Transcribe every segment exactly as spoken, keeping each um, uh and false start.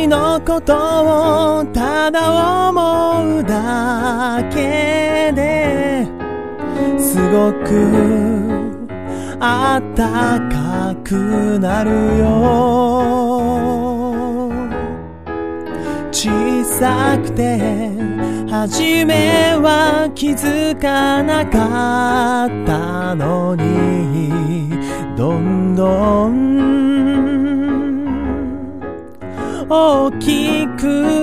のことをただ思うだけですごくあったかくなるよ。小さくて初めは気づかなかったのに、どんどん大きく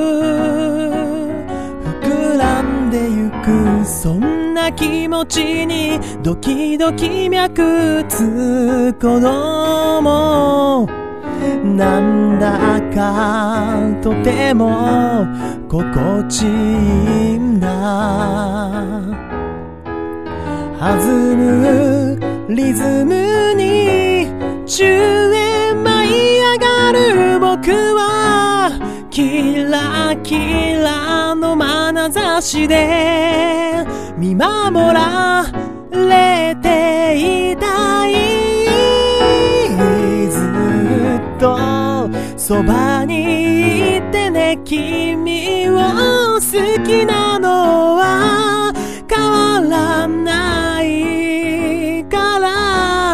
膨らんでゆく、そんな気持ちにドキドキ脈つ子供、なんだかとても心地いいんだ。弾むリズムに宙へ舞い上がる僕は、キラキラの眼差しで見守られていたい。ずっとそばにいてね、君を好きなのは変わらないから、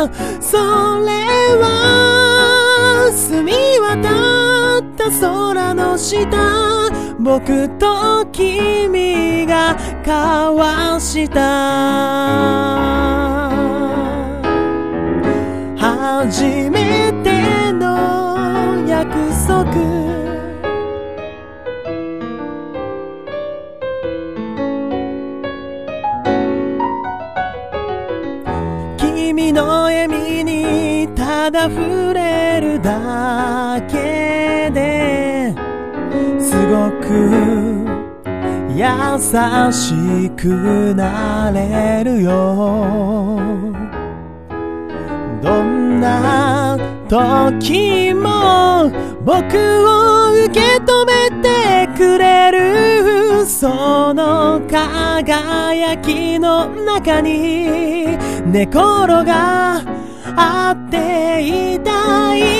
それは澄み渡った空の下、僕と君が交わした初めての約束。君の笑みにただ触れるだけですごく優しくなれるよ。どんな時も僕を受け止めてくれる、その輝きの中に寝転がっていたい。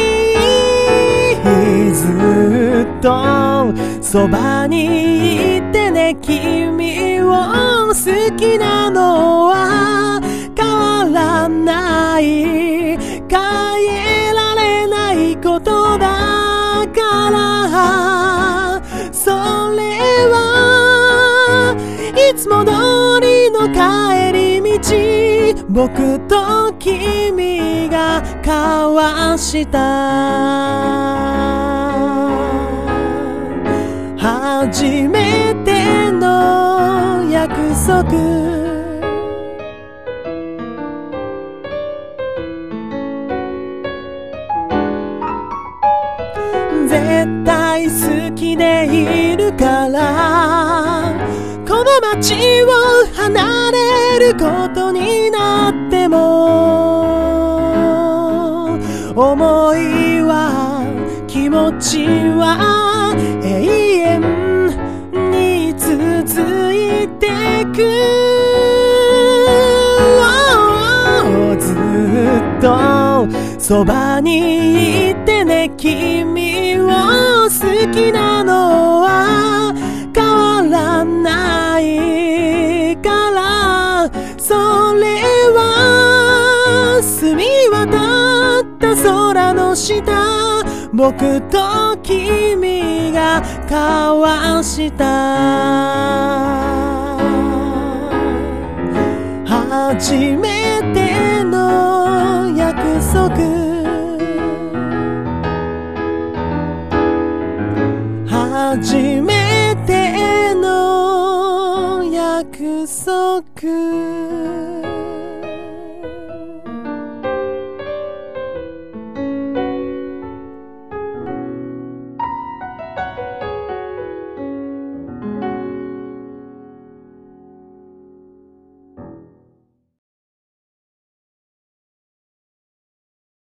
ずっとそばにいてね、君を好きなのは変わらない、変えられないことだから、それはいつも通りの帰り道、僕と君が交わした初めての約束。絶対好きでいるから、この街を離れることになっても、思いは気持ちは永遠に続いてく。ずっとそばにいてね、君を好きなのは変わらないから、それは澄み渡った空の下、僕と君が交わした初めての約束。初めての約束。